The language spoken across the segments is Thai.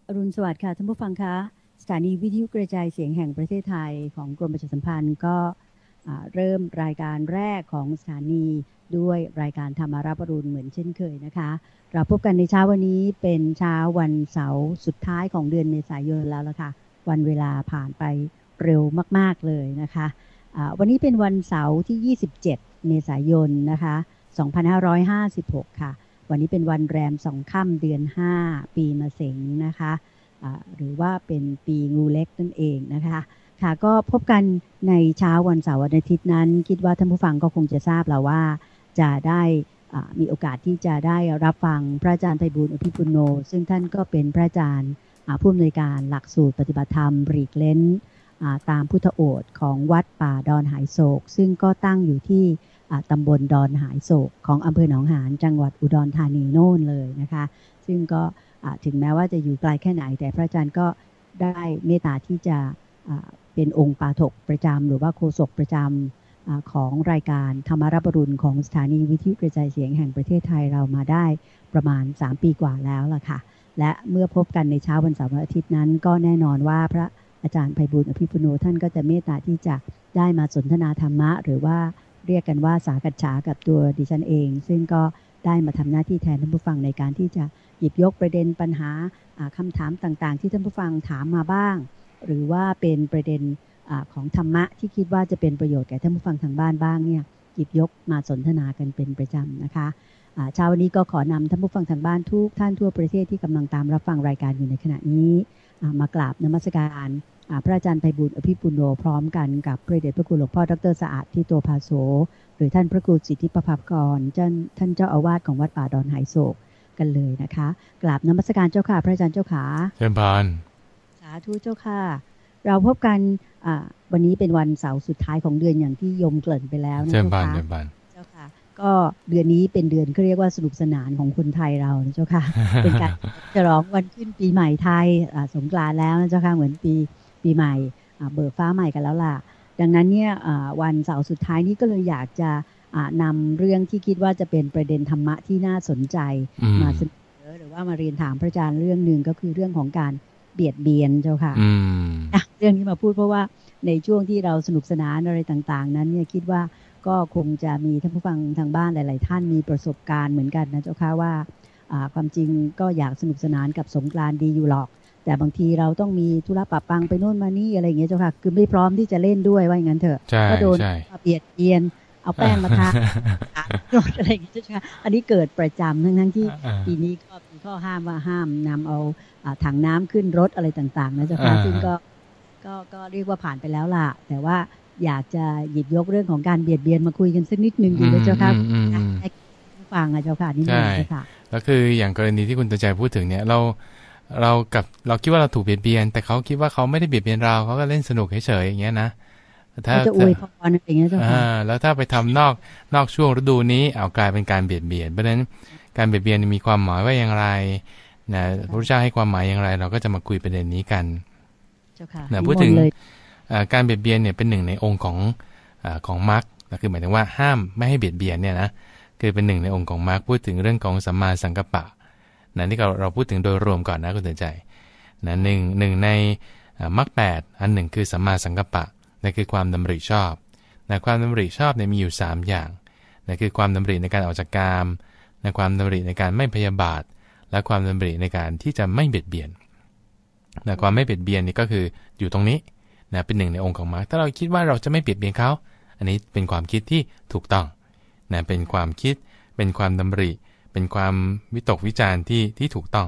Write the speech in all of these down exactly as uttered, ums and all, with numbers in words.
อรุณสวัสดิ์ค่ะท่านผู้ฟังคะสถานีวิทยุกระจายเสียงแห่งประเทศไทยของกรมประชาสัมพันธ์ก็เริ่มรายการแรกของสถานีด้วยรายการธรรมารับอรุณเหมือนเช่นเคยนะคะเราพบกันในเช้าวันนี้เป็นเช้าวันเสาร์สุดท้ายของเดือนเมษายนแล้วล่ะค่ะวันเวลาผ่านไปเร็วมากๆเลยนะคะวันนี้เป็นวันเสาร์ที่ยี่สิบเจ็ดเมษายนนะคะสองพันห้าร้อยห้าสิบหกค่ะวันนี้เป็นวันแรมสองค่ำเดือนห้าปีมะเสงนะคะหรือว่าเป็นปีงูเล็กนั่นเองนะคะค่ะก็พบกันในเช้าวันเสาร์วันอาทิตย์นั้นคิดว่าท่านผู้ฟังก็คงจะทราบแล้วว่าจะได้มีโอกาสที่จะได้รับฟังพระอาจารย์ไพบูลย์อภิปุโนซึ่งท่านก็เป็นพระอาจารย์ผู้อำนวยการหลักสูตรปฏิบัติธรรมปลีกเล้นตามพุทธโอษฐ์ของวัดป่าดอนหายโศกซึ่งก็ตั้งอยู่ที่ตำบลดอนหายโศกของอำเภอหนองหานจังหวัดอุดรธานีโน่นเลยนะคะซึ่งก็ถึงแม้ว่าจะอยู่ไกลแค่ไหนแต่พระอาจารย์ก็ได้เมตตาที่จะเป็นองค์ปาฐกประจำหรือว่าโฆษกประจำของรายการธรรมารับอรุณของสถานีวิทยุกระจายเสียงแห่งประเทศไทยเรามาได้ประมาณสามปีกว่าแล้วล่ะค่ะและเมื่อพบกันในเช้าวันเสาร์วันอาทิตย์นั้นก็แน่นอนว่าพระอาจารย์ไพบูลย์อภิปุโนท่านก็จะเมตตาที่จะได้มาสนทนาธรรมะหรือว่าเรียกกันว่าสากัจฉากับตัวดิฉันเองซึ่งก็ได้มาทำหน้าที่แทนท่านผู้ฟังในการที่จะหยิบยกประเด็นปัญหาคำถามต่างๆที่ท่านผู้ฟังถามมาบ้างหรือว่าเป็นประเด็นของธรรมะที่คิดว่าจะเป็นประโยชน์แก่ท่านผู้ฟังทางบ้านบ้างเนี่ยหยิบยกมาสนทนากันเป็นประจำนะคะเช้าวันนี้ก็ขอนำท่านผู้ฟังทางบ้านทุกท่านทั่วประเทศที่กำลังตามรับฟังรายการอยู่ในขณะนี้มากราบนมัสการพระอาจารย์ไพบูลย์อภิปุโนพร้อมกันกับพระเดชพระคุณหลวงพ่อดร.สะอาดทิโตภาโสหรือท่านพระครูสิทธิประภาพรท่านเจ้าอาวาสของวัดป่าดอนหายโศกกันเลยนะคะกราบนมัสการเจ้าค่ะพระอาจารย์เจ้าขาเชิญพานสาธุเจ้าค่ะเราพบกันวันนี้เป็นวันเสาร์สุดท้ายของเดือนอย่างที่โยมเกริ่นไปแล้วนะเจ้าค่ะเจ้าค่ะก็เดือนนี้เป็นเดือนเขาเรียกว่าสนุกสนานของคนไทยเรานะเจ้าค่ะ เป็นการฉลองวันขึ้นปีใหม่ไทยสงกรานต์แล้วนะเจ้าค่ะเหมือนปีปีใหม่เบิกฟ้าใหม่กันแล้วล่ะดังนั้นเนี่ยวันเสาร์สุดท้ายนี้ก็เลยอยากจะนำเรื่องที่คิดว่าจะเป็นประเด็นธรรมะที่น่าสนใจมาเสนอหรือว่ามาเรียนถามพระอาจารย์เรื่องนึงก็คือเรื่องของการเบียดเบียนเจ้าค่ะเรื่องนี้มาพูดเพราะว่าในช่วงที่เราสนุกสนานอะไรต่างๆนั้นเนี่ยคิดว่าก็คงจะมีท่านผู้ฟังทางบ้านหลายๆท่านมีประสบการณ์เหมือนกันนะเจ้าค่ะว่าความจริงก็อยากสนุกสนานกับสงกรานต์ดีอยู่หรอกแต่บางทีเราต้องมีธุระปะปังไปโน่นมานี่อะไรอย่างเงี้ยเจ้าค่ะคือไม่พร้อมที่จะเล่นด้วยว่าอย่างนั้นเถอะก็โดนเบียดเบียนเอาแป้งมาทาโดนอะไรอย่างเงี้ยเจ้าค่ะอันนี้เกิดประจำทั้งๆที่ปีนี้ก็มีข้อห้ามว่าห้ามนำเอาถังน้ำขึ้นรถอะไรต่างๆนะเจ้าค่ะซึ่งก็ก็ก็เรียกว่าผ่านไปแล้วล่ะแต่ว่าอยากจะหยิบยกเรื่องของการเบียดเบียนมาคุยกันสักนิดนึงดีนะเจ้าค่ะให้ฟังอะเจ้าค่ะนิดนึงเจ้าค่ะแล้วคืออย่างกรณีที่คุณตาใจพูดถึงเนี่ยเราเรากับเราคิดว่าเราถูกเบียดเบียนแต่เขาคิดว่าเขาไม่ได้เบียดเบียนเราเขาก็เล่นสนุกเฉยๆอย่างเงี้ยนะถ้าจะอวยพรอะไรอย่างเงี้ยเจ้าค่ะแล้วถ้าไปทำนอกนอกช่วงฤดูนี้เอากลายเป็นการเบียดเบียนเพราะฉะนั้นการเบียดเบียนมีความหมายว่าอย่างไรนะพระพุทธเจ้าให้ความหมายอย่างไรเราก็จะมาคุยประเด็นนี้กันนะพูดถึงการเบียดเบียนเนี่ยเป็นหนึ่งในองค์ของของมรรคคือหมายถึงว่าห้ามไม่ให้เบียดเบียนเนี่ยนะคือเป็นหนึ่งในองค์ของมรรคพูดถึงเรื่องของสัมมาสังกัปปะนะนี่เราเราพูดถึงโดยรวมก่อนนะคุณเตือนใจนะหนึ่งหนึ่งในมรรคแปดอันหนึ่งคือสัมมาสังกัปปะนั่นคือความดำริชอบนะความดำริชอบเนี่ยมีอยู่สามอย่างนะคือความดำริในการออกจากกามนะความดำริในการไม่พยาบาทและความดำริในการที่จะไม่เบียดเบียนนะความไม่เบียดเบียนนี่ก็คืออยู่ตรงนี้นะเป็นหนึ่งในองค์ของมรรคถ้าเราคิดว่าเราจะไม่เบียดเบียนเขาอันนี้เป็นความคิดที่ถูกต้องนะเป็นความคิดเป็นความดำริเป็นความวิตกวิจารณ์ที่ที่ถูกต้อง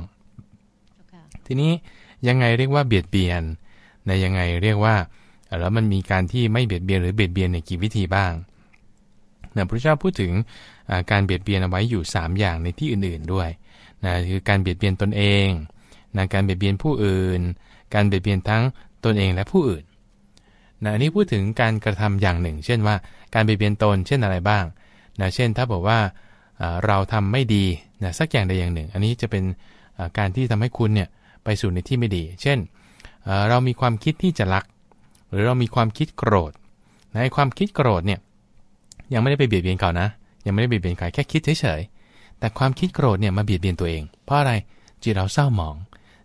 okay. ทีนี้ยังไงเรียกว่าเบียดเบียนนะยังไงเรียกว่าแล้วมันมีการที่ไม่เบียดเบียนหรือเบียดเบียนในกี่วิธีบ้างนะพระเจ้าพูดถึงการเบียดเบียนเอาไว้อยู่สามอย่างในที่อื่นๆด้วยนะคือการเบียดเบียนตนเองนะการเบียดเบียนผู้อื่นการเบียดเบียนทั้งตนเองและผู้อื่นนะอันนี้พูดถึงการกระทำอย่างหนึ่งเช่นว่าการเบียดเบียนตนเช่นอะไรบ้างนะเช่นถ้าบอกว่าเราทำไม่ดีนะสักอย่างใดอย่างหนึ่งอันนี้จะเป็นการที่ทำให้คุณเนี่ยไปสู่ในที่ไม่ดีเช่นเรามีความคิดที่จะรักหรือเรามีความคิดโกรธในความคิดโกรธเนี่ยยังไม่ได้ไปเบียดเบียนเขานะยังไม่ได้เบียดเบียนใครแค่คิดเฉยๆแต่ความคิดโกรธเนี่ยมาเบียดเบียนตัวเองเพราะอะไรจิตเราเศร้าหมอง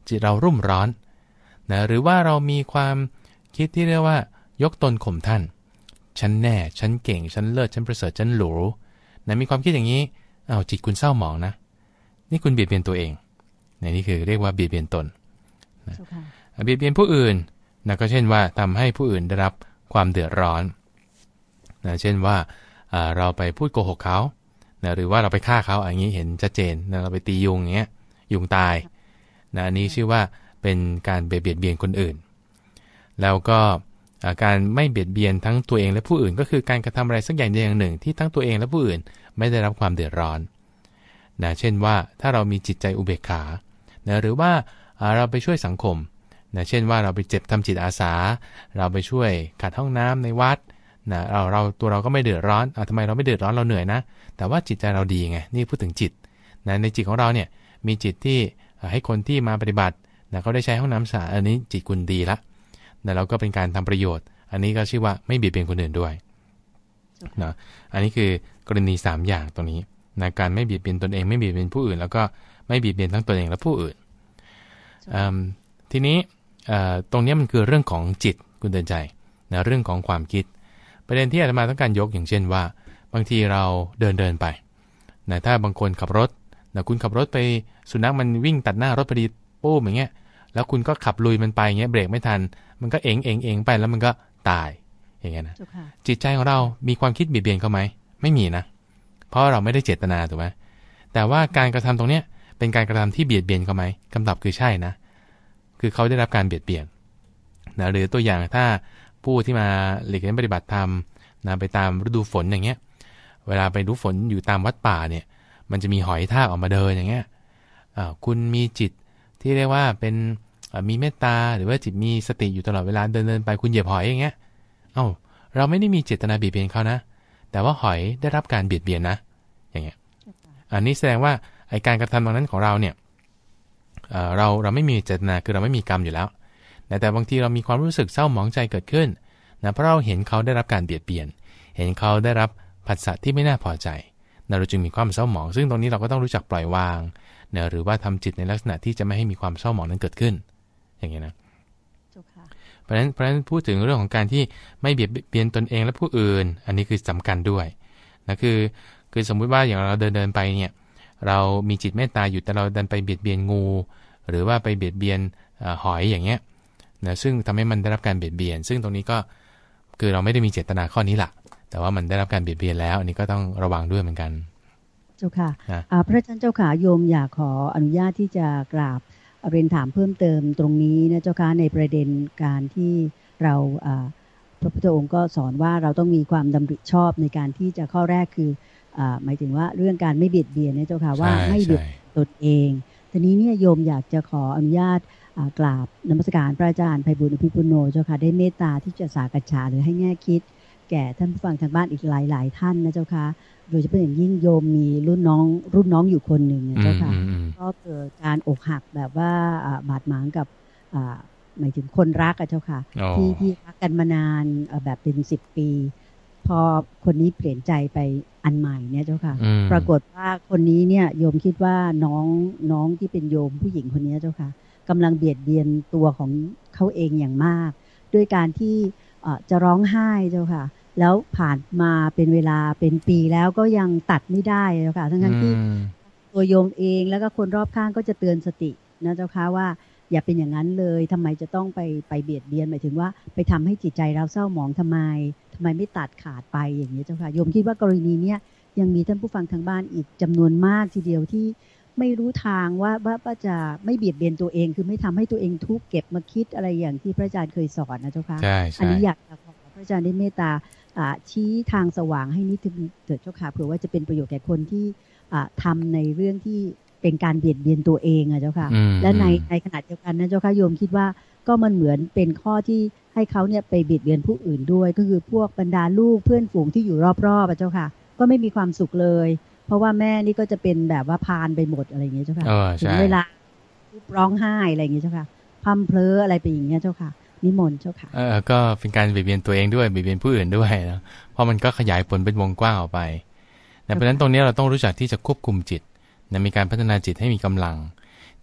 จิตเรารุ่มร้อนนะหรือว่าเรามีความคิดที่เรียกว่ายกตนข่มท่านฉันแน่ฉันเก่งฉันเลิศฉันประเสริฐฉันหรูนะมีความคิดอย่างนี้เอาจิตคุณเศร้าหมองนะนี่คุณเบียดเบียนตัวเองนะนี่คือเรียกว่าเบียดเบียนตนนะเบียดเบียนผู้อื่นนะก็เช่นว่าทำให้ผู้อื่นได้รับความเดือดร้อนนะเช่นว่าเราไปพูดโกหกเขานะหรือว่าเราไปฆ่าเขาอย่างนี้เห็นชัดเจนนะเราไปตียุงอย่างเงี้ยยุงตายนะอันนี้ชื่อว่าเป็นการเบียดเบียนคนอื่นแล้วก็การไม่เบียดเบียนทั้งตัวเองและผู้อื่นก็คือการกระทำอะไรสักอย่างใดอย่างหนึ่งที่ทั้งตัวเองและผู้อื่นไม่ได้รับความเดือดร้อนนะเช่นว่าถ้าเรามีจิตใจอุเบกขานะหรือว่าเราไปช่วยสังคมนะเช่นว่าเราไปเจ็บทำจิตอาสาเราไปช่วยขัดห้องน้ำในวัดนะเราเราตัวเราก็ไม่เดือดร้อนอ่ะทำไมเราไม่เดือดร้อนเราเหนื่อยนะแต่ว่าจิตใจเราดีไงนี่พูดถึงจิตนะในจิตของเราเนี่ยมีจิตที่ให้คนที่มาปฏิบัตินะเขาได้ใช้ห้องน้ำสะอาดอันนี้จิตคุณดีละนะเราก็เป็นการทำประโยชน์อันนี้ก็ชื่อว่าไม่เบียดเบียนคนอื่นด้วยนะอันนี้คือกรณีสามอย่างตรงนี้นะการไม่เบียดเบียนตนเองไม่เบียดเบียนผู้อื่นแล้วก็ไม่เบียดเบียนทั้งตนเองและผู้อื่นทีนี้ตรงนี้มันคือเรื่องของจิตคุณเตือนใจนะเรื่องของความคิดประเด็นที่อาตมาต้องการยกอย่างเช่นว่าบางทีเราเดินเดินไปนะถ้าบางคนขับรถนะคุณขับรถไปสุนัขมันวิ่งตัดหน้ารถพอดีปุ้มอย่างเงี้ยแล้วคุณก็ขับลุยมันไปเงี้ยเบรกไม่ทันมันก็เองเองเองไปแล้วมันก็ตายอย่างเงี้ยนะจิตใจของเรามีความคิดเบียดเบียนเขาไหมไม่มีนะเพราะเราไม่ได้เจตนาถูกไหมแต่ว่าการกระทำตรงเนี้ยเป็นการกระทำที่เบียดเบียนเขาไหมคำตอบคือใช่นะคือเขาได้รับการเบียดเบียนนะหรือตัวอย่างถ้าผู้ที่มาหลีกเลี่ยงปฏิบัติธรรมนะไปตามฤดูฝนอย่างเงี้ยเวลาไปดูฝนอยู่ตามวัดป่าเนี่ยมันจะมีหอยทากออกมาเดินอย่างเงี้ยอ่าคุณมีจิตที่เรียกว่าเป็นมีเมตตาหรือว่าจิตมีสติอยู่ตลอดเวลาเดินเดินไปคุณเหยียบหอยอย่างเงี้ยเอ้าเราไม่ได้มีเจตนาเบียดเบียนเขานะแต่ว่าหอยได้รับการเบียดเบียนนะอย่างเงี้ยอันนี้แสดงว่าไอ้การกระทำตรงนั้นของเราเนี่ยเอ่อเราเราไม่มีเจตนาคือเราไม่มีกรรมอยู่แล้วแต่บางทีเรามีความรู้สึกเศร้าหมองใจเกิดขึ้นนะเพราะเราเห็นเขาได้รับการเบียดเบียนเห็นเขาได้รับผัสสะที่ไม่น่าพอใจนะเราจึงมีความเศร้าหมองซึ่งตรงนี้เราก็ต้องรู้จักปล่อยวางนะหรือว่าทำจิตในลักษณะที่จะไม่ให้มีความเศร้าหมองนั้นเกิดขึ้นอย่างนี้นะเพราะฉะนั้นเพราะฉะนั้นพูดถึงเรื่องของการที่ไม่เบียดเบียนตนเองและผู้อื่นอันนี้คือสำคัญด้วยนะคือคือสมมุติว่าอย่างเราเดินเดินไปเนี่ยเรามีจิตเมตตาอยู่แต่เราดันไปเบียดเบียนงูหรือว่าไปเบียดเบียนหอยอย่างเงี้ยนะซึ่งทำให้มันได้รับการเบียดเบียนซึ่งตรงนี้ก็คือเราไม่ได้มีเจตนาข้อนี้แหละแต่ว่ามันได้รับการเบียดเบียนแล้วอันนี้ก็ต้องระวังด้วยเหมือนกันเจ้าค่ะพระอาจารย์เจ้าขาโยมอยากขออนุญาตที่จะกราบเรียนถามเพิ่มเติมตรงนี้นะเจ้าค่ะในประเด็นการที่เราพระพุทธองค์ก็สอนว่าเราต้องมีความดำริชอบในการที่จะข้อแรกคือหมายถึงว่าเรื่องการไม่เบียดเบียนนะเจ้าค่ะว่าไม่เบียดตนเองทีนี้เนี่ยโยมอยากจะขออนุญาตกราบนมัสการพระอาจารย์ไพบูลย์อภิปุโนเจ้าค่ะได้เมตตาที่จะสากัจฉาหรือให้แง่คิดแก่ท่านผู้ฟังทางบ้านอีกหลายๆท่านนะเจ้าค่ะโดยเฉพาะอย่างยิ่งโยมมีรุ่นน้องรุ่นน้องอยู่คนหนึ่งนะเจ้าค่ะก็เกิดการอกหักแบบว่าบาดหมางกับหมายถึงคนรักอะเจ้าค่ะที่ที่รักกันมานานแบบเป็นสิบปีพอคนนี้เปลี่ยนใจไปอันใหม่เนี่ยเจ้าค่ะปรากฏว่าคนนี้เนี่ยโยมคิดว่าน้องน้องที่เป็นโยมผู้หญิงคนนี้เจ้าค่ะกำลังเบียดเบียนตัวของเขาเองอย่างมากด้วยการที่จะร้องไห้เจ้าค่ะแล้วผ่านมาเป็นเวลาเป็นปีแล้วก็ยังตัดไม่ได้เจ้าค่ะทั้งๆที่ตัวโยมเองแล้วก็คนรอบข้างก็จะเตือนสตินะเจ้าค่ะว่าอย่าเป็นอย่างนั้นเลยทำไมจะต้องไปไปเบียดเบียนหมายถึงว่าไปทำให้จิตใจเราเศร้าหมองทำไมทำไมไม่ตัดขาดไปอย่างนี้เจ้าค่ะโยมคิดว่ากรณีนี้ยังมีท่านผู้ฟังทางบ้านอีกจำนวนมากทีเดียวที่ไม่รู้ทางว่าว่าจะไม่เบียดเบียนตัวเองคือไม่ทำให้ตัวเองทุกข์เก็บมาคิดอะไรอย่างที่พระอาจารย์เคยสอนนะเจ้าค่ะอันนี้อยากจะขอพระอาจารย์ได้เมตตาชี้ทางสว่างให้นิดนึงเถิดเจ้าค่ะเผื่อว่าจะเป็นประโยชน์แก่คนที่ทำในเรื่องที่เป็นการเบียดเบียนตัวเองอะเจ้าค่ะและในในขณะเดียวกันนะเจ้าค่ะโยมคิดว่าก็มันเหมือนเป็นข้อที่ให้เขาเนี่ยไปเบียดเบียนผู้อื่นด้วยก็คือพวกบรรดาลูกเพื่อนฝูงที่อยู่รอบๆอะเจ้าค่ะก็ไม่มีความสุขเลยเพราะว่าแม่นี่ก็จะเป็นแบบว่าพานไปหมดอะไรอย่างเงี้ยเจ้าค่ะถึงเวลาร้องไห้อะไรอย่างเงี้ยเจ้าค่ะพัมเพลออะไรไปอย่างเงี้ยเจ้าค่ะนิมนต์เจ้าค่ะเออก็เป็นการเบียดเบียนตัวเองด้วยเบียดเบียนผู้อื่นด้วยนะเพราะมันก็ขยายผลเป็นวงกว้างออกไปเพราะฉะนั้นตรงนี้เราต้องรู้จักที่จะควบคุมจิตนะมีการพัฒนาจิตให้มีกำลังที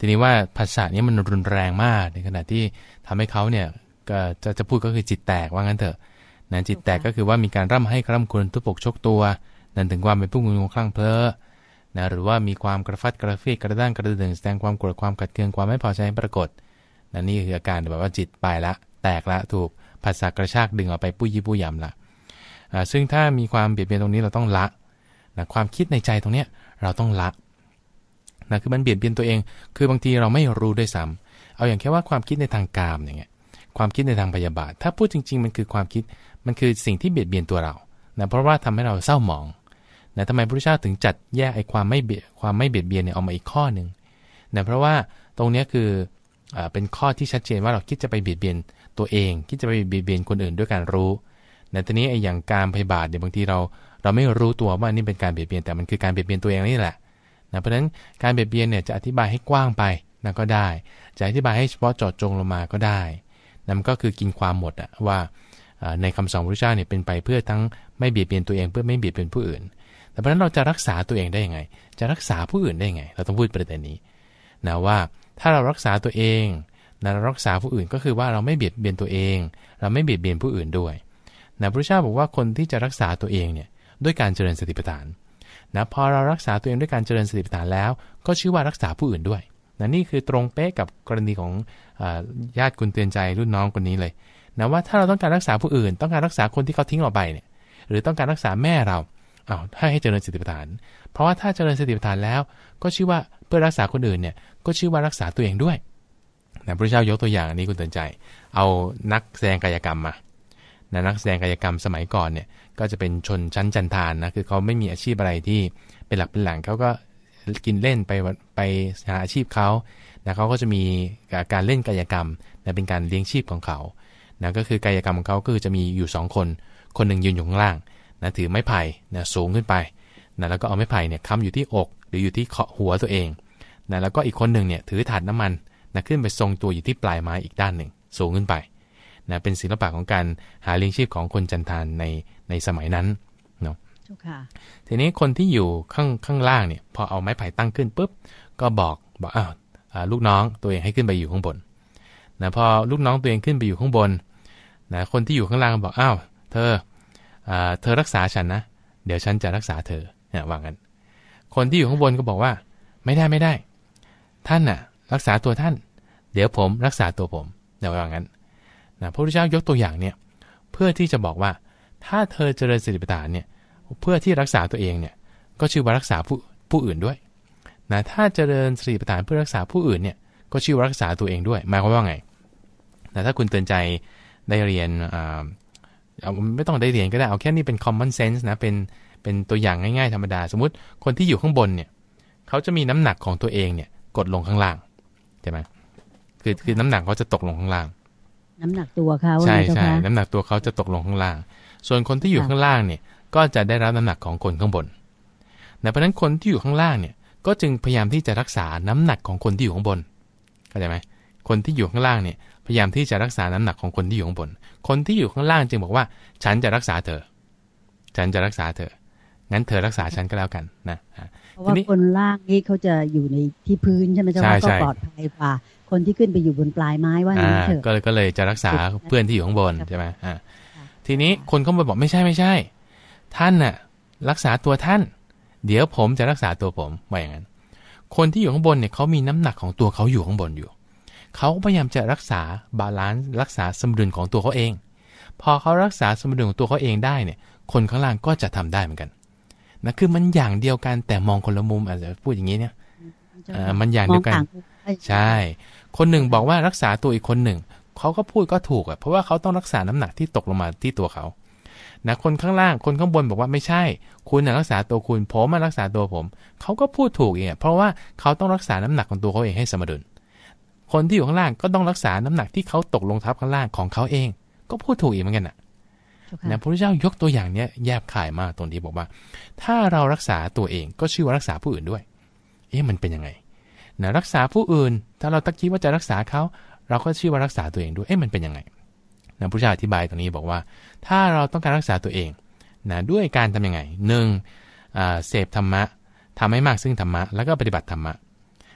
ทีนี้ว่าภาษานี้มันรุนแรงมากในขณะที่ทำให้เขาเนี่ยก็จะจะพูดก็คือจิตแตกว่างั้นเถอะนะจิตแตกก็คือว่ามีการร่ำให้ร่ำควรทุบปกชกตัวนั่นถึงความเป็นผู้งุนงงคลั่งเพ้อนะหรือว่ามีความกระฟัดกระเฟียดกระด้างกระเดื่องแสดงความโกรธความขัดเคืองความไม่พอใจให้ปรากฏนั่นนี่คืออาการแบบว่าจิตไปละแตกละถูกภาษากระชากดึงออกไปปุ้ยยี่ปุ้ยยำละอ่าซึ่งถ้ามีความเบียดเบียนตรงนี้เราต้องละนะความคิดในใจตรงเนี้ยเราต้องละนะคือมันเบียดเบียนตัวเองคือบางทีเราไม่รู้ด้วยซ้ำเอาอย่างแค่ว่าความคิดในทางกามอย่างเงี้ยความคิดในทางพยาบาทถ้าพูดจริงๆมันคือความคิดมันคือสิ่งที่เบียดเบียนตัวเรานะเพราะว่าทำให้เราเศร้าหมองนะทำไมพระพุทธเจ้าถึงจัดแยกไอ้ความไม่เบียดความไม่เบียดเบียนเนี่ยออกมาอีกข้อหนึ่งนะเพราะว่าตรงนี้คืออ่าเป็นข้อที่ชัดเจนว่าเราคิดจะไปเบียดเบียนตัวเองคิดจะไปเบียดเบียนคนอื่นด้วยการรู้นะทีนี้ไอ้อย่างการพยาบาทเนี่ยบางทีเราเราไม่รู้ตัวว่านี่เป็นการเบียดเบียนแต่มันคือการเบียดเบียนตัวเองนี่แหละนะเพราะฉะนั้นการเบียดเบียนเนี่ยจะอธิบายให้กว้างไปนะก็ได้จะอธิบายให้เฉพาะเจาะจงลงมาก็ได้นั่นก็คือกินความหมดอะว่าในคำสอนพระพุทธเจ้าเนี่ยเป็นไปเพื่อทั้งไม่เบียดเบียนตัวเองเพื่อไม่เบียดเบียนผู้อื่นแต่เพราะฉะนั้นเราจะรักษาตัวเองได้ยังไงจะรักษาผู้อื่นได้ยังไงเราต้องพูดประเด็นนี้นะว่าถ้าเรารักษาตัวเองนะเรารักษาผู้อื่นก็คือว่าเราไม่เบียดเบียนตัวเองเราไม่เบียดเบียนผู้อื่นด้วยนะพระพุทธเจ้าบอกว่าคนที่จะรักษาตัวเองเนี่ยด้วยการเจริญสติปัฏฐานนะพอเรารักษาตัวเองด้วยการเจริญสติปัฏฐานแล้วก็ชื่อว่ารักษาผู้อื่นด้วยนะนี่คือตรงเป๊ะกับกรณีของญาติคุณเตือนใจรุ่นน้องคนนี้เลยนะว่าถ้าเราต้องการรักษาผู้อื่นต้องการรักษาคนที่เขาทิ้งเราไปเนี่ยหรือต้องการรักษาแม่เราอ้าวถ้าให้เจริญสติปัฏฐานเพราะว่าถ้าเจริญสติปัฏฐานแล้วก็ชื่อว่าเพื่อรักษาคนอื่นเนี่ยก็ชื่อว่ารักษาตัวเองด้วยนะพระเจ้ายกตัวอย่างอันนี้คุณเตือนใจเอานักแสดงกายกรรมมานะนักแสดงกายกรรมสมัยก่อนเนี่ยก็จะเป็นชนชั้นจันทานนะคือเขาไม่มีอาชีพอะไรที่เป็นหลักเป็นแหล่งเขาก็กินเล่นไปไปหาอาชีพเขานะเขาก็จะมีการเล่นกายกรรมนะเป็นการเลี้ยงชีพของเขานะก็คือกายกรรมของเขาก็คือจะมีอยู่สองคนคนหนึ่งยืนอยู่ข้างล่างนะถือไม้ไผ่นะสูงขึ้นไปนะแล้วก็เอาไม้ไผ่เนี่ยค้ำอยู่ที่อกหรืออยู่ที่หัวตัวเองนะแล้วก็อีกคนหนึ่งเนี่ยถือถาดน้ำมันนะขึ้นไปทรงตัวอยู่ที่ปลายไม้อีกด้านหนึ่งสูงขึ้นไปนะเป็นศิลปะของการหาเลี้ยงชีพของคนจันทานในในสมัยนั้นเนาะทีนี้คนที่อยู่ข้างข้างล่างเนี่ยพอเอาไม้ไผ่ตั้งขึ้นปุ๊บก็บอกบอกอ้าวลูกน้องตัวเองให้ขึ้นไปอยู่ข้างบนนะพอลูกน้องตัวเองขึ้นไปอยู่ข้างบนนะคนที่อยู่ข้างล่างบอกอ้าวเธอเธอรักษาฉันนะเดี๋ยวฉันจะรักษาเธอเนี่ยว่างั้นคนที่อยู่ข้างบนก็บอกว่าไม่ได้ไม่ได้ท่านน่ะรักษาตัวท่านเดี๋ยวผมรักษาตัวผมเนี่ยว่างั้นนะพระพุทธเจ้ายกตัวอย่างเนี่ยเพื่อที่จะบอกว่าถ้าเธอเจริญสติปัฏฐานเนี่ยเพื่อที่รักษาตัวเองเนี่ยก็ชื่อว่ารักษาผู้ผู้อื่นด้วยนะถ้าเจริญสติปัฏฐานเพื่อรักษาผู้อื่นเนี่ยก็ชื่อว่ารักษาตัวเองด้วยหมายความว่าไงนะถ้าคุณเตือนใจได้เรียนเอาไม่ต้องได้เรียนก็ได้เอาแค่นี้เป็น common sense นะเป็นเป็นตัวอย่างง่ายๆธรรมดาสมมุติคนที่อยู่ข้างบนเนี่ยเขาจะมีน้ำหนักของตัวเองเนี่ยกดลงข้างล่างใช่ไหมคือคือน้ำหนักเขาจะตกลงข้างล่างน้ำหนักตัวเขาใช่ใช่น้ำหนักตัวเขาจะตกลงข้างล่างส่วนคนที่อยู่ข้างล่างเนี่ยก็จะได้รับน้ำหนักของคนข้างบนนะเพราะฉะนั้นคนที่อยู่ข้างล่างเนี่ยก็จึงพยายามที่จะรักษาน้ำหนักของคนที่อยู่ข้างบนเข้าใจไหมคนที่อยู่ข้างล่างเนี่ยพยายามที่จะรักษาน้ำหนักของคนที่อยู่ข้างบนคนที่อยู่ข้างล่างจึงบอกว่าฉันจะรักษาเธอฉันจะรักษาเธองั้นเธอรักษาฉันก็แล้วกันนะเพราะว่าคนล่างนี่เขาจะอยู่ในที่พื้นใช่ไหมเจ้าว่าก็ปลอดภัยกว่าคนที่ขึ้นไปอยู่บนปลายไม้ว่าอย่างนี้เถอะก็เลยก็เลยจะรักษาเพื่อนที่อยู่ข้างบนใช่ไหมอ่าทีนี้คนข้างบนบอกไม่ใช่ไม่ใช่ท่านน่ะรักษาตัวท่านเดี๋ยวผมจะรักษาตัวผมว่าอย่างนั้นคนที่อยู่ข้างบนเนี่ยเขามีน้ำหนักของตัวเขาอยู่ข้างบนอยู่เขาพยายามจะรักษาบาลานซ์รักษาสมดุลของตัวเขาเองพอเขารักษาสมดุลของตัวเขาเองได้เนี่ยคนข้างล่างก็จะทำได้เหมือนกันนะคือมันอย่างเดียวกันแต่มองคนละมุมอาจจะพูดอย่างนี้เนี่ยมันอย่างเดียวกันใช่คนหนึ่งบอกว่ารักษาตัวอีกคนหนึ่งเขาก็พูดก็ถูกอ่ะเพราะว่าเขาต้องรักษาน้ำหนักที่ตกลงมาที่ตัวเขานะคนข้างล่างคนข้างบนบอกว่าไม่ใช่คุณน่ะรักษาตัวคุณผมมารักษาตัวผมเขาก็พูดถูกเองเพราะว่าเขาต้องรักษาน้ำหนักของตัวเขาเองให้สมดุลคนที่อยู่ข้างล่างก็ต้องรักษาน้ำหนักที่เขาตกลงทับข้างล่างของเขาเองก็พูดถูกอีกเหมือนกันน่ะนะพระพุทธเจ้ายกตัวอย่างเนี้ยแยบคายมากตรงที่บอกว่าถ้าเรารักษาตัวเองก็ชื่อว่ารักษาผู้อื่นด้วยเอ๊ะมันเป็นยังไงนะรักษาผู้อื่นถ้าเราตั้งคิดว่าจะรักษาเขาเราก็ชื่อว่ารักษาตัวเองด้วยเอ๊ะมันเป็นยังไงนะพระพุทธเจ้าอธิบายตรงนี้บอกว่าถ้าเราต้องการรักษาตัวเองนะด้วยการทำยังไงหนึ่งเสพธรรมะทำให้มากซึ่งธรรมะแล้วก็ปฏิบัติธรรมะ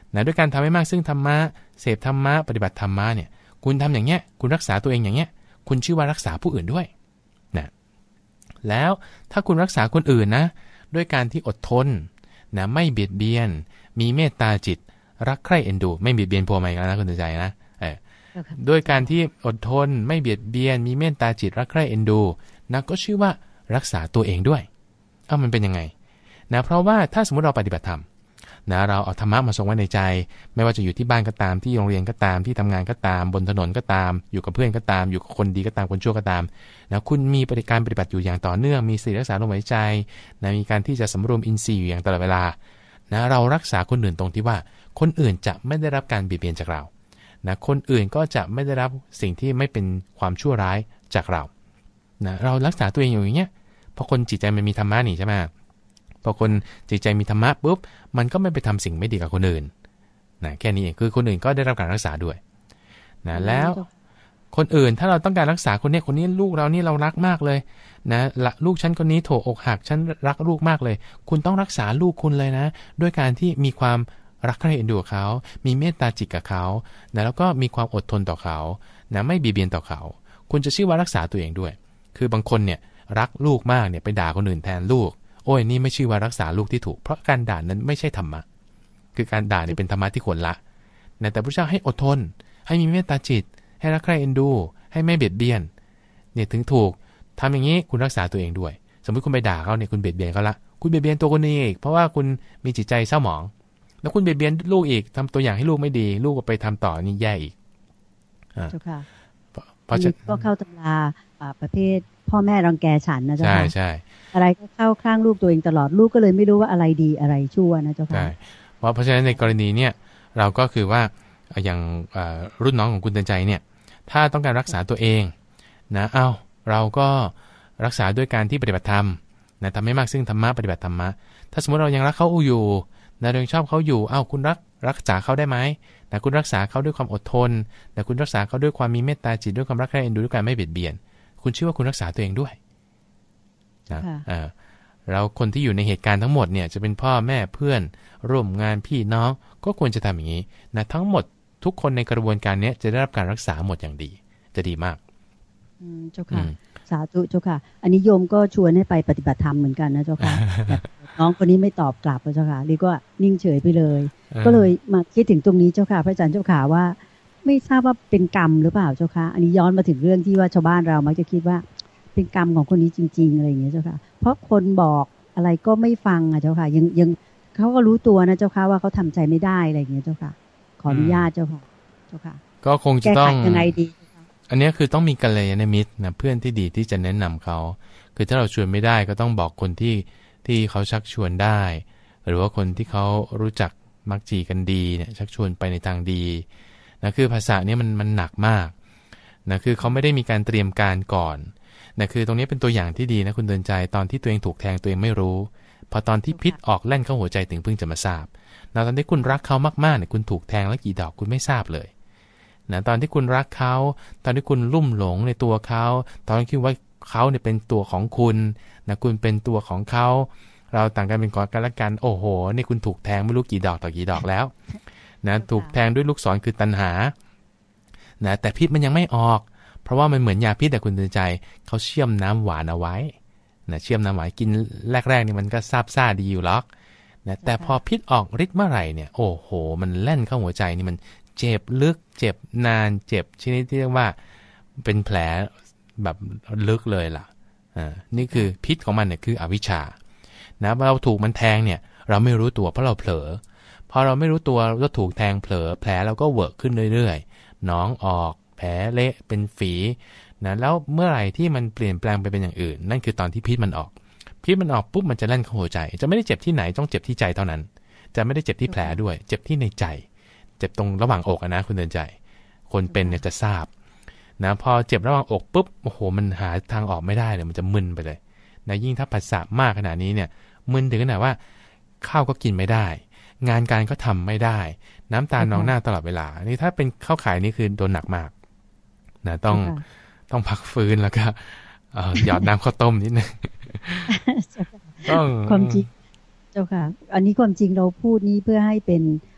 นะด้วยการทำให้มากซึ่งธรรมะเสพธรรมะปฏิบัติธรรมะเนี่ยคุณทำอย่างเงี้ยคุณรักษาตัวเองอย่างเงี้ยคุณชื่อว่ารักษาผู้อื่นด้วยนะแล้วถ้าคุณรักษาคนอื่นนะด้วยการที่อดทนนะไม่เบียดเบียนมีเมตตาจิตรักใคร่เอ็นดูไม่เบียดเบียนพวกมันแล้วนะคุณใจนะเออด้วยการที่อดทนไม่เบียดเบียนมีเมตตาจิตรักใคร่เอ็นดูนะก็ชื่อว่ารักษาตัวเองด้วยเอ้ามันเป็นยังไงนะเพราะว่าถ้าสมมติเราปฏิบัติธรรมนะเราเอาธรรมะมาทรงไว้ในใจไม่ว่าจะอยู่ที่บ้านก็ตามที่โรงเรียนก็ตามที่ทำงานก็ตามบนถนนก็ตามอยู่กับเพื่อนก็ตามอยู่กับคนดีก็ตามคนชั่วก็ตามนะคุณมีปฏิการปฏิบัติอยู่อย่างต่อเนื่องมีสติรักษาลมหายใจนะมีการที่จะสำรวมอินทรีย์อยู่อย่างตลอดเวลานะเรารักษาคนอื่นตรงที่ว่าคนอื่นจะไม่ได้รับการเบียดเบียนจากเรานะคนอื่นก็จะไม่ได้รับสิ่งที่ไม่เป็นความชั่วร้ายจากเรานะเรารักษาตัวเองอยู่อย่างเงี้ยพอคนจิตใจมันมีธรรมะนี่ใช่ไหมพอคนจิตใจมีธรรมะปุ๊บมันก็ไม่ไปทำสิ่งไม่ดีกับคนอื่นนะแค่นี้เองคือคนอื่นก็ได้รับการรักษาด้วยนะแล้วคนอื่นถ้าเราต้องการรักษาคนนี้คนนี้ลูกเรานี่เรารักมากเลยนะลูกฉันคนนี้โถอกหักฉันรักลูกมากเลยคุณต้องรักษาลูกคุณเลยนะด้วยการที่มีความรักใคร่เอ็นดูเขามีเมตตาจิตกับเขานะแล้วก็มีความอดทนต่อเขานะไม่เบียดเบียนต่อเขาคุณจะชื่อว่ารักษาตัวเองด้วยคือบางคนเนี่ยรักลูกมากเนี่ยไปด่าคนอื่นแทนลูกโอ้ยนี่ไม่ชื่อว่ารักษาลูกที่ถูกเพราะการด่านั้นไม่ใช่ธรรมะคือการด่าเนี่ยเป็นธรรมะที่ควรละนะแต่พระเจ้าให้อดทนให้มีเมตตาจิตให้รักใคร่เอ็นดูให้ไม่เบียดเบียนเนี่ยถึงถูกทำอย่างนี้คุณรักษาตัวเองด้วยสมมติคุณไปด่าเขาเนี่ยคุณเบียดเบียนเขาละคุณเบียดเบียนตัวคนนี้อีกเพราะว่าคุณมีจิตใจเศร้าหมองแล้วคุณเบียดเบียนลูกอีกทำตัวอย่างให้ลูกไม่ดีลูกก็ไปทำต่อนี่แย่อีกอ่าเจ้าค่ะเพราะฉะนั้นก็เข้าตำราประเภทพ่อแม่รังแกฉันนะเจ้าค่ะใช่ใช่อะไรก็เข้าข้างลูกตัวเองตลอดลูกก็เลยไม่รู้ว่าอะไรดีอะไรชั่วนะเจ้าค่ะใช่เพราะเพราะฉะนั้นในกรณีเนี่ยเราก็คือว่าอย่างรุ่นน้องของคุณเตือนใจเนี่ยถ้าต้องการรักษาตัวเองนะเอ้าเราก็รักษาด้วยการที่ปฏิบัติธรรมนะทำให้มากซึ่งธรรมะปฏิบัติธรรมะถ้าสมมติเรายังรักเขาอยู่นะเรายังชอบเขาอยู่เอ้าคุณรักรักษาเขาได้ไหมนะคุณรักษาเขาด้วยความอดทนนะคุณรักษาเขาด้วยความมีเมตตาจิตด้วยความรักใคร่เอ็นดูด้วยการไม่เบียดเบียนคุณชื่อว่าคุณรักษาตัวเองด้วยนะเออเราคนที่อยู่ในเหตุการณ์ทั้งหมดเนี่ยจะเป็นพ่อแม่เพื่อนร่วมงานพี่น้องก็ควรจะทำอย่างนี้นะทั้งหมดทุกคนในกระบวนการนี้จะได้รับการรักษาหมดอย่างดีจะดีมากอืมเจ้าค่ะสาธุเจ้าค่ะอันนี้โยมก็ชวนให้ไปปฏิบัติธรรมเหมือนกันนะเจ้าค่ะ น้องคนนี้ไม่ตอบกลับเจ้าค่ะเรียกว่านิ่งเฉยไปเลยก็เลยมาคิดถึงตรงนี้เจ้าค่ะพระอาจารย์เจ้าค่ะว่าไม่ทราบว่าเป็นกรรมหรือเปล่าเจ้าค่ะอันนี้ย้อนมาถึงเรื่องที่ว่าชาวบ้านเรามักจะคิดว่าเป็นกรรมของคนนี้จริงๆอะไรอย่างเงี้ยเจ้าค่ะเพราะคนบอกอะไรก็ไม่ฟังอ่ะเจ้าค่ะยังยังเขาก็รู้ตัวนะเจ้าค่ะว่าเขาทำใจไม่ได้อะไรอย่างเงี้ยเจ้าค่ะขออนุญาตเจ้าค่ะเจ้าค่ะก็คงจะต้องยังไงดีอันนี้คือต้องมีกัลยาณมิตรนะเพื่อนที่ดีที่จะแนะนำเขาคือถ้าเราชวนไม่ได้ก็ต้องบอกคนที่ที่เขาชักชวนได้หรือว่าคนที่เขารู้จักมักจีกันดีเนี่ยชักชวนไปในทางดีนะคือภาษาเนี้ยมันมันหนักมากนะคือเขาไม่ได้มีการเตรียมการก่อนนะคือตรงนี้เป็นตัวอย่างที่ดีนะคุณเดินใจตอนที่ตัวเองถูกแทงตัวเองไม่รู้พอตอนที่พิษออกแล่นเข้าหัวใจถึงเพิ่งจะมาทราบนะตอนที่คุณรักเขามากๆเนี่ยคุณถูกแทงแล้วกี่ดอกคุณไม่ทราบเลยนะตอนที่คุณรักเขาตอนที่คุณลุ่มหลงในตัวเขาตอนที่คิดว่าเขาเนี่ยเป็นตัวของคุณนะคุณเป็นตัวของเขาเราต่างกันเป็นก่อนกันละกันโอ้โหนี่คุณถูกแทงไม่รู้กี่ดอกต่อกี่ดอกแล้วนะถูกแทงด้วยลูกศรคือตัณหานะแต่พิษมันยังไม่ออกเพราะว่ามันเหมือนยาพิษแต่คุณเตือนใจเขาเชื่อมน้ำหวานเอาไว้นะเชื่อมน้ำหวานกินแรกๆนี่มันก็ซาบซ่าดีอยู่หรอกนะแต่พอพิษออกฤทธิ์เมื่อไหร่เนี่ยโอ้โหมันแล่นเข้าหัวใจนี่มันเจ็บลึกเจ็บนานเจ็บชนิดที่เรียกว่าเป็นแผลแบบลึกเลยล่ะอ่านี่คือพิษของมันเนี่ยคืออวิชชานะเราถูกมันแทงเนี่ยเราไม่รู้ตัวเพราะเราเผลอพอเราไม่รู้ตัวเราถูกแทงเผลอแผลเราก็เวิร์กขึ้นเรื่อยๆหนองออกแผลเละเป็นฝีนะแล้วเมื่อไหร่ที่มันเปลี่ยนแปลงไปเป็นอย่างอื่นนั่นคือตอนที่พิษมันออกพิษมันออกปุ๊บมันจะแล่นเข้าหัวใจจะไม่ได้เจ็บที่ไหนต้องเจ็บที่ใจเท่านั้นจะไม่ได้เจ็บที่แผลด้วยเจ็บที่ในใจเจ็บตรงระหว่างอกนะคุณเดินใจคนเป็นเนี่ยจะทราบนะพอเจ็บระหว่างอกปุ๊บโอ้โหมันหาทางออกไม่ได้เลยมันจะมึนไปเลยนะยิ่งถ้าผัสสะมากขนาดนี้เนี่ยมึนถึงขนาดว่าข้าวก็กินไม่ได้งานการก็ทำไม่ได้น้ำตาหนองหน้าตลอดเวลานี่ถ้าเป็นเข้าข่ายนี่คือโดนหนักมากนะต้องต้องพักฟื้นแล้วก็หยอดน้ำข้าวต้มนิดนึงต้องความจริงเจ้าค่ะอันนี้ความจริงเราพูดนี้เพื่อให้เป็น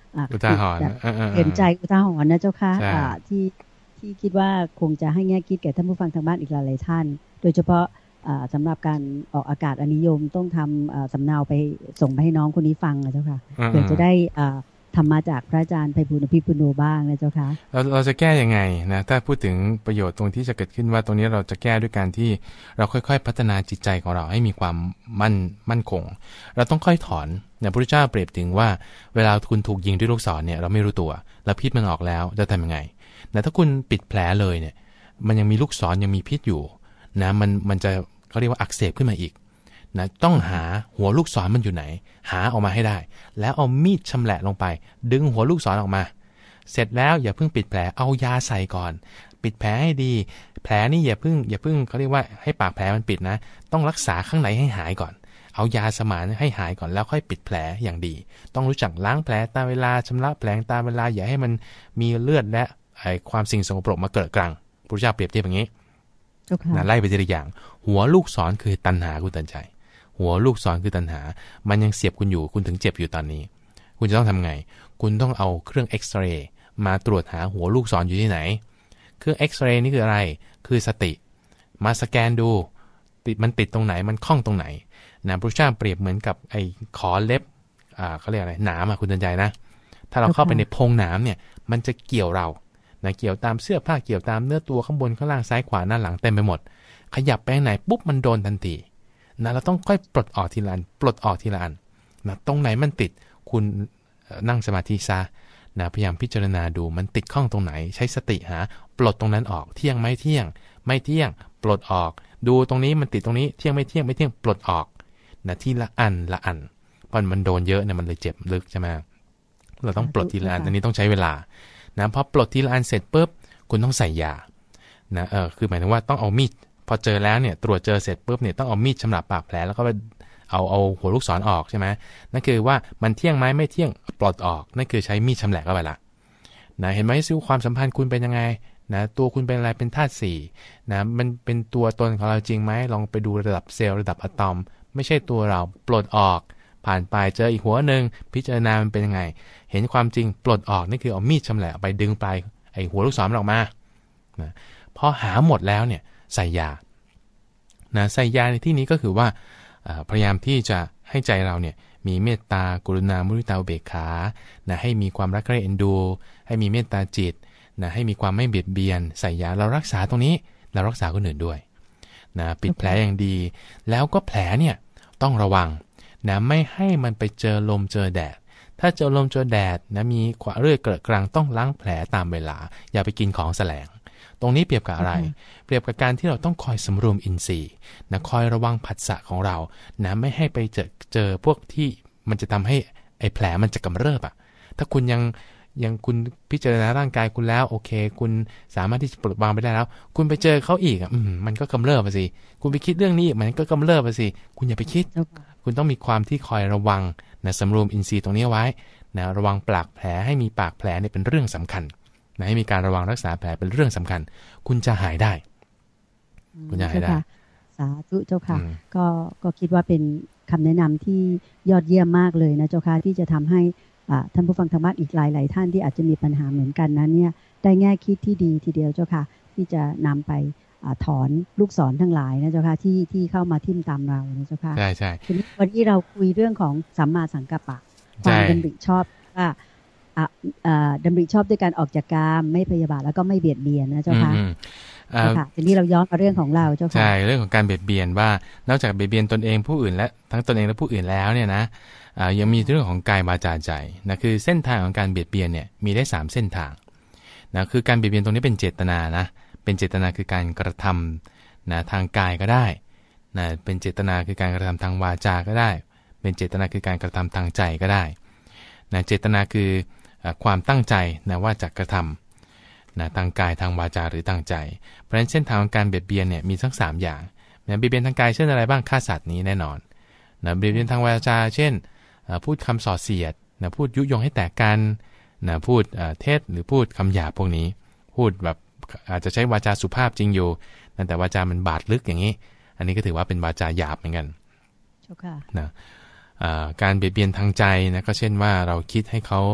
อุทาหรณ์เห็นใจอุทาหรณ์นะเจ้าค่ะที่ที่คิดว่าคงจะให้แง่คิดแก่ท่านผู้ฟังทางบ้านอีกหลายท่านโดยเฉพาะสำหรับการออกอากาศอนิยมต้องทำสำเนาไปส่งไปให้น้องคนนี้ฟังนะเจ้าค่ะเพื่อจะได้ทำมาจากพระอาจารย์ไพบูลย์อภิปุโนบ้างนะเจ้าค่ะเราเราจะแก้ยังไงนะถ้าพูดถึงประโยชน์ตรงที่จะเกิดขึ้นว่าตรงนี้เราจะแก้ด้วยการที่เราค่อยๆพัฒนาจิตใจของเราให้มีความมั่นมั่นคงเราต้องค่อยถอนเนี่ยพระพุทธเจ้าเปรียบถึงว่าเวลาคุณถูกยิงด้วยลูกศรเนี่ยเราไม่รู้ตัวแล้วพิษมันออกแล้วจะทำยังไงแต่ถ้าคุณปิดแผลเลยเนี่ยมันยังมีลูกศรยังมีพิษอยู่นะมันมันจะเขาเรียกว่าอักเสบขึ้นมาอีกนะต้องหาหัวลูกศรมันอยู่ไหนหาออกมาให้ได้แล้วเอามีดชำแหละลงไปดึงหัวลูกศรออกมาเสร็จแล้วอย่าเพิ่งปิดแผลเอายาใส่ก่อนปิดแผลให้ดีแผลนี่อย่าเพิ่งอย่าเพิ่งเขาเรียกว่าให้ปากแผลมันปิดนะต้องรักษาข้างในให้หายก่อนเอายาสมานให้หายก่อนแล้วค่อยปิดแผลอย่างดีต้องรู้จักล้างแผลตามเวลาชำระแผลตามเวลาอย่าให้มันมีเลือดและไอ้ความสิ่งสกปรกมาเกิดกลางพระเจ้าเปรียบเทียบอย่างนี้นะไล่ไปทีละอย่างหัวลูกศรคือตัณหาคุณตันใจหัวลูกศรคือตัณหามันยังเสียบคุณอยู่คุณถึงเจ็บอยู่ตอนนี้คุณจะต้องทำไงคุณต้องเอาเครื่องเอ็กซเรย์มาตรวจหาหัวลูกศรอยู่ที่ไหนเครื่องเอ็กซเรย์นี่คืออะไรคือสติมาสแกนดูติดมันติดตรงไหนมันคล้องตรงไหนนะพระเจ้าเปรียบเหมือนกับไอ้ขอเล็บอ่าเขาเรียกอะไรหนามอ่ะคุณตันใจนะถ้าเราเข้าไปในพงหนามเนี่ยมันจะเกี่ยวเรานะเกี่ยวตามเสื้อผ้าเกี่ยวตามเนื้อตัวข้างบนข้างล่างซ้ายขวาหน้าหลังเต็มไปหมดขยับไปไหนปุ๊บมันโดนทันทีนะเราต้องค่อยปลดออกทีละอันปลดออกทีละอันนะตรงไหนมันติดคุณนั่งสมาธิซะนะพยายามพิจารณาดูมันติดข้องตรงไหนใช้สติหาปลดตรงนั้นออกเที่ยงไม่เที่ยงไม่เที่ยงปลดออกดูตรงนี้มันติดตรงนี้เที่ยงไม่เที่ยงไม่เที่ยงปลดออกนะทีละอันละอันเพราะมันโดนเยอะเนี่ยมันเลยเจ็บลึกใช่ไหมเราต้องปลดทีละอันอันนี้ต้องใช้เวลานะพอปลดทีละอันเสร็จปุ๊บคุณต้องใส่ยานะเออคือหมายถึงว่าต้องเอามีดพอเจอแล้วเนี่ยตรวจเจอเสร็จปุ๊บเนี่ยต้องเอามีดชำระปากแผลแล้วก็ไปเอาเอาหัวลูกศรออกใช่ไหมนั่นคือว่ามันเที่ยงไหมไม่เที่ยงปลดออกนั่นคือใช้มีดชำแหละเข้าไปละนะเห็นไหมซิวความสัมพันธ์คุณเป็นยังไงนะตัวคุณเป็นอะไรเป็นธาตุสี่นะมันเป็นตัวตนของเราจริงไหมลองไปดูระดับเซลล์ระดับอะตอมไม่ใช่ตัวเราปลดออกผ่านไปเจออีกหัวหนึ่งพิจารณามันเป็นยังไงเห็นความจริงปลดออกนี่คือเอามีดชำแหละไปดึงปลายไอ้หัวลูกศรออกมานะพอหาหมดแล้วเนี่ยใส่ยานะใส่ยาในที่นี้ก็คือว่าพยายามที่จะให้ใจเราเนี่ยมีเมตตากรุณามุทิตาอุเบกขานะให้มีความรักใคร่เอ็นดูให้มีเมตตาจิตนะให้มีความไม่เบียดเบียนใส่ยาเรารักษาตรงนี้เรารักษาคนอื่นด้วยนะปิดแผลอย่างดีแล้วก็แผลเนี่ยต้องระวังนะไม่ให้มันไปเจอลมเจอแดดถ้าเจอลมเจอแดดนะมีขวาเรื่อยเกิดกลางต้องล้างแผลตามเวลาอย่าไปกินของแสลงตรงนี้เปรียบกับอะไร เปรียบกับการที่เราต้องคอยสำรวมอินทรีย์นะคอยระวังผัสสะของเรานะไม่ให้ไปเจอเจอพวกที่มันจะทำให้ไอ้แผลมันจะกำเริบอ่ะถ้าคุณยังยังคุณพิจารณาร่างกายคุณแล้วโอเคคุณสามารถที่จะปลดวางไปได้แล้วคุณไปเจอเขาอีกอ่ะมันก็กำเริบไปสิคุณไปคิดเรื่องนี้อีกมันก็กำเริบไปสิคุณอย่าไปคิด คุณต้องมีความที่คอยระวังนะสำรวมอินทรีย์ตรงนี้ไว้นะระวังปากแผลให้มีปากแผลเนี่ยเป็นเรื่องสำคัญนะให้มีการระวังรักษาแผลเป็นเรื่องสำคัญคุณจะหายได้คุณจะหายได้สาธุเจ้าค่ะก็ก็คิดว่าเป็นคำแนะนำที่ยอดเยี่ยมมากเลยนะเจ้าค่ะที่จะทำให้ท่านผู้ฟังธรรมะอีกหลายๆท่านที่อาจจะมีปัญหาเหมือนกันนั้นเนี่ยได้แง่คิดที่ดีทีเดียวเจ้าค่ะที่จะนำไปถอนลูกศรทั้งหลายนะเจ้าค่ะที่ที่เข้ามาทิ่มตามเรานะเจ้าค่ะใช่ใช่วันนี้เราคุยเรื่องของสัมมาสังกัปปะความดำริชอบว่าดำริชอบด้วยการออกจากกามไม่พยาบาทแล้วก็ไม่เบียดเบียนนะเจ้าค่ะค่ะทีนี้เราย้อนมาเรื่องของเราเจ้าค่ะใช่เรื่องของการเบียดเบียนว่านอกจากเบียดเบียนตนเองผู้อื่นและทั้งตนเองและผู้อื่นแล้วเนี่ยนะยังมีเรื่องของกายวาจาใจนะคือเส้นทางของการเบียดเบียนเนี่ยมีได้สามเส้นทางนะคือการเบียดเบียนตรงนี้เป็นเจตนานะเป็นเจตนาคือการกระทำนะทางกายก็ได้นะเป็นเจตนาคือการกระทำทางวาจาก็ได้เป็นเจตนาคือการกระทำทางใจก็ได้นะเจตนาคือความตั้งใจนะว่าจะกระทำนะทางกายทางวาจาหรือทางใจเพราะฉะนั้นเส้นทางของการเบียดเบียนเนี่ยมีทั้งสามอย่างนะเบียดเบียนทางกายเช่นอะไรบ้างฆ่าสัตว์นี้แน่นอนนะเบียดเบียนทางวาจาเช่นพูดคำส่อเสียดนะพูดยุยงให้แตกกันนะพูดเท็จหรือพูดคำหยาบพวกนี้พูดแบบอาจจะใช้วาจาสุภาพจริงอยู่แต่วาจามันบาดลึกอย่างนี้อันนี้ก็ถือว่าเป็นวาจาหยาบเหมือนกันนะการเบียดเบียนทางใจนะก็เช่นว่าเราคิดให้เขา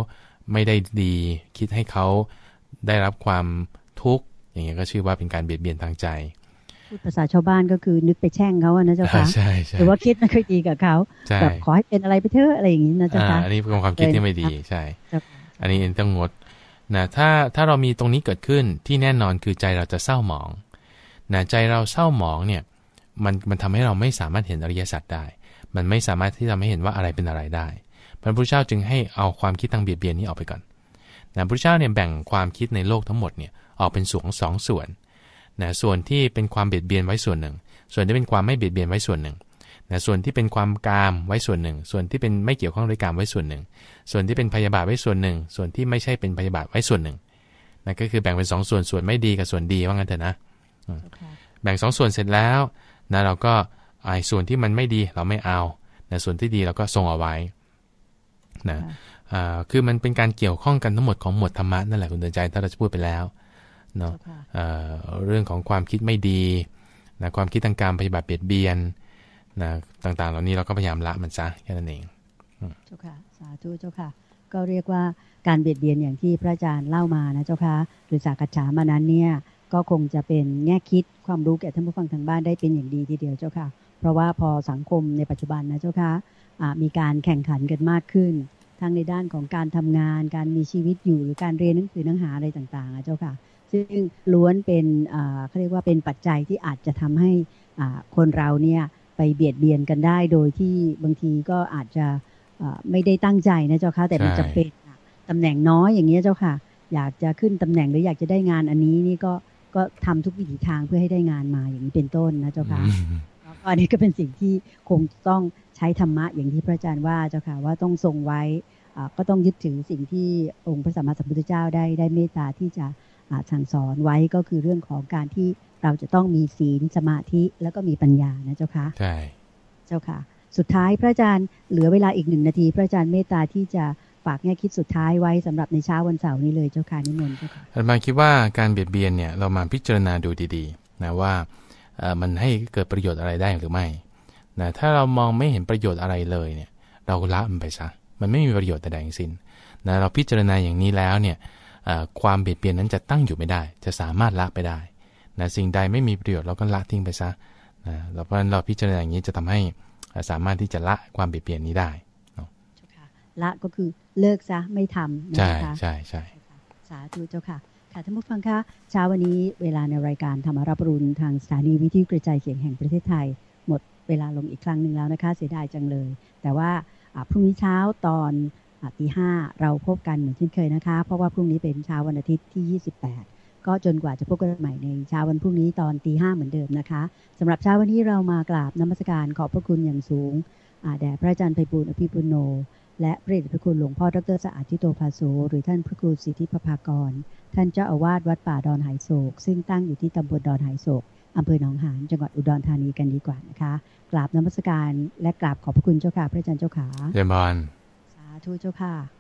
ไม่ได้ดีคิดให้เขาได้รับความทุกข์อย่างเงี้ยก็ชื่อว่าเป็นการเบียดเบียนทางใจพูดภาษาชาวบ้านก็คือนึกไปแช่งเขาอะนะเจ้าค่ะหรือว่าคิดไม่ค่อยดีกับเขาแบบขอให้เป็นอะไรไปเถอะอะไรอย่างนี้นะเจ้าค่ะอันนี้เป็นความคิดที่ไม่ดีใช่อันนี้ต้องงดนะถ้าถ้าเรามีตรงนี้เกิดขึ้นที่แน่นอนคือใจเราจะเศร้าหมองนะใจเราเศร้าหมองเนี่ยมันมันทำให้เราไม่สามารถเห็นอริยสัจได้มันไม่สามารถที่จะไม่เห็นว่าอะไรเป็นอะไรได้พระพุทธเจ้าจึงให้เอาความคิดทางเบียดเบียนนี้ออกไปก่อนนะพระพุทธเจ้าเนี่ยแบ่งความคิดในโลกทั้งหมดเนี่ยออกเป็นส่วนสองส่วนนะส่วนที่เป็นความเบียดเบียนไว้ส่วนหนึ่งส่วนที่เป็นความไม่เบียดเบียนไว้ส่วนหนึ่งนะส่วนที่เป็นความกามไว้ส่วนหนึ่งส่วนที่เป็นไม่เกี่ยวข้องด้วยกามไว้ส่วนหนึ่งส่วนที่เป็นพยาบาทไว้ส่วนหนึ่งส่วนที่ไม่ใช่เป็นพยาบาทไว้ส่วนหนึ่งนะก็คือแบ่งเป็นสองส่วนส่วนไม่ดีกับส่วนดีว่างั้นเถอะนะ okay. แบ่งสองส่วนเสร็จแล้วนะเราก็ไอ้ส่วนที่มันไม่ดีเราไม่เอานะส่วนที่ดีเราก็ทรงเอาไว้นะ okay. อ่าคือมันเป็นการเกี่ยวข้องกันทั้งหมดของหมวดธรรมะนั่นแหละคุณเตือนใจถ้าเราจะพูดไปแล้วเนาะ okay. เรื่องของความคิดไม่ดีนะความคิดทางการพยาบาทเบียดเบียนนะต่างๆเหล่านี้เราก็พยายามละมันซะแค่นั้นเองเจ้าค่ะสาธุเจ้าค่ะก็เรียกว่าการเบียดเบียนอย่างที่พระอาจารย์เล่ามานะเจ้าค่ะหรือสากัจฉามานั้นเนี่ยก็คงจะเป็นแง่คิดความรู้แก่ท่านผู้ฟังทางบ้านได้เป็นอย่างดีทีเดียวเจ้าค่ะเพราะว่าพอสังคมในปัจจุบันนะเจ้าค่ะมีการแข่งขันกันมากขึ้นทั้งในด้านของการทำงานการมีชีวิตอยู่หรือการเรียนหนังสือหนังหาอะไรต่างๆนะเจ้าค่ะซึ่งล้วนเป็นเขาเรียกว่าเป็นปัจจัยที่อาจจะทำให้คนเราเนี่ยไปเบียดเบียนกันได้โดยที่บางทีก็อาจจะไม่ได้ตั้งใจนะเจ้าค่ะแต่มันจำเป็นตำแหน่งน้อยอย่างเงี้ยเจ้าค่ะอยากจะขึ้นตำแหน่งหรืออยากจะได้งานอันนี้นี่ก็ก็ทำทุกวิถีทางเพื่อให้ได้งานมาอย่างนี้เป็นต้นนะเจ้าค่ะอันนี้ก็เป็นสิ่งที่คงต้องใช้ธรรมะอย่างที่พระอาจารย์ว่าเจ้าค่ะว่าต้องทรงไว้ก็ต้องยึดถือสิ่งที่องค์พระสัมมาสัมพุทธเจ้าได้ได้เมตตาที่จะสั่งสอนไว้ก็คือเรื่องของการที่เราจะต้องมีศีลสมาธิแล้วก็มีปัญญานะเจ้าค่ะใช่เจ้าค่ะสุดท้ายพระอาจารย์เหลือเวลาอีกหนึ่งนาทีพระอาจารย์เมตตาที่จะฝากแง่คิดสุดท้ายไว้สำหรับในเช้าวันเสาร์นี้เลยเจ้าค่ะนิมนต์เจ้าค่ะอาตมาคิดว่าการเบียดเบียนเนี่ยเรามาพิจารณาดูดีๆนะว่ามันให้เกิดประโยชน์อะไรได้หรือไม่นะถ้าเรามองไม่เห็นประโยชน์อะไรเลยเนี่ยเราละมันไปซะมันไม่มีประโยชน์แต่ใดทั้งสิ้นนะเราพิจารณาอย่างนี้แล้วเนี่ยความเบียดเบียนนั้นจะตั้งอยู่ไม่ได้จะสามารถละไปได้นะสิ่งใดไม่มีประโยชน์เราก็ละทิ้งไปซะนะเพราะฉะนั้นเราพิจารณาอย่างนี้จะทำให้สามารถที่จะละความเบียดเบียนนี้ได้ละก็คือเลิกซะไม่ทำนะคะใช่ใช่สาธุเจ้าค่ะค่ะท่านผู้ฟังคะเช้าวันนี้เวลาในรายการธรรมรับรุณทางสถานีวิทยุกระจายเสียงแห่งประเทศไทยหมดเวลาลงอีกครั้งหนึ่งแล้วนะคะเสียดายจังเลยแต่ว่าพรุ่งนี้เช้าตอนตีห้าเราพบกันเหมือนเช่นเคยนะคะเพราะว่าพรุ่งนี้เป็นเช้าวันอาทิตย์ที่ยี่สิบแปดก็จนกว่าจะพบกันใหม่ในเช้าวันพรุ่งนี้ตอนตีห้าเหมือนเดิมนะคะสำหรับเช้าวันนี้เรามากราบนมัสการขอบพระคุณอย่างสูงแด่พระอาจารย์ไพบูลย์อภิปุโนและพระเดชพระคุณหลวงพ่อดร.สะอาดทิโตภาโสหรือท่านพระครูสิทธิประภากรท่านเจ้าอาวาสวัดป่าดอนหายโศกซึ่งตั้งอยู่ที่ตำบลดอนหายโศกอำเภอหนองหานจังหวัดอุดรธานีกันดีกว่านะคะกราบนมัสการและกราบขอบพระคุณเจ้าค่ะพระอาจารย์เจ้าขาเยี่ยมบานสาธุเจ้าค่ะ